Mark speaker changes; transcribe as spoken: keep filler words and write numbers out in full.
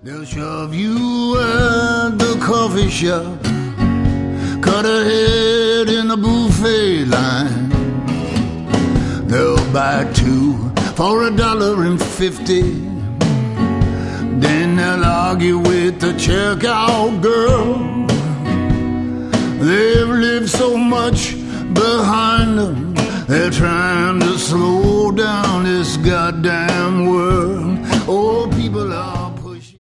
Speaker 1: They'll shove you at the coffee shop, cut ahead in the buffet line. They'll buy two for a dollar and fifty. Then they'll argue with the checkout girl. They've lived so much behind them, they're trying to slow down this goddamn world. Oh, people are